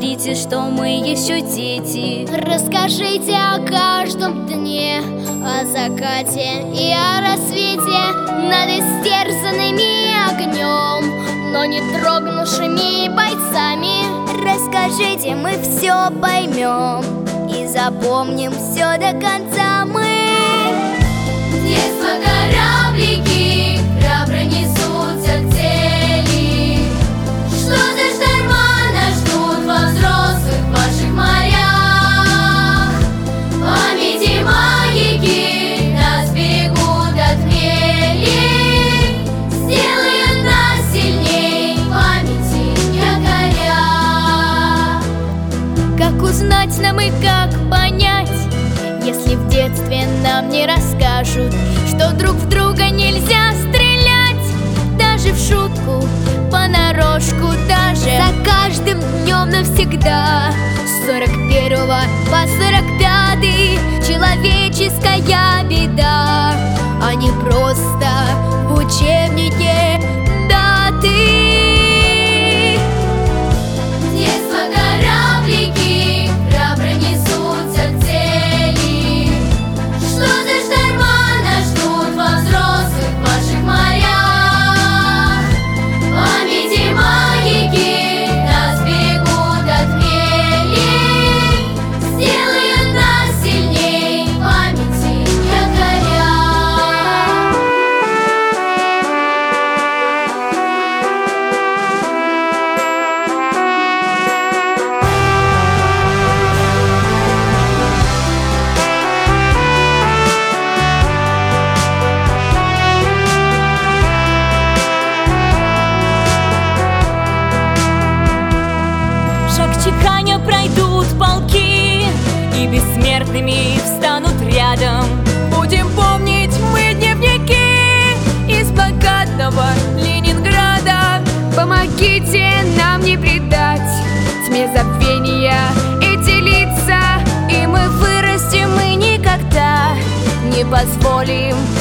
смотрите, что мы еще дети. Расскажите о каждом дне, о закате и о рассвете, над истерзанными огнем, но не дрогнувшими бойцами. Расскажите, мы все поймем и запомним все до конца мы. Детство кораблики храбро несутся к цели. Что за шторма нас ждут во взрослых ваших морях? Памяти маяки нас берегут от мели, сделают нас сильней, памяти якоря. Как узнать нам и как понять, если в детстве нам не расскажут, что друг в друга нельзя стрелять, даже в шутку, понарошку, даже За каждым днем навсегда, с 41 по 45 человеческая беда, а не просто в учебнике даты. Детство кораблики храбро несутся к цели. Что за шторма нас ждут во взрослых ваших морях? Памяти маяки нас берегут от мели, сделают нас сильней, памяти якоря. Шаг чеканя пройдут полки, и бессмертными встанут рядом. Будем помнить мы дневники из блокадного Ленинграда. Помогите нам не предать тьме забвения эти лица, и мы вырастем и никогда не позволим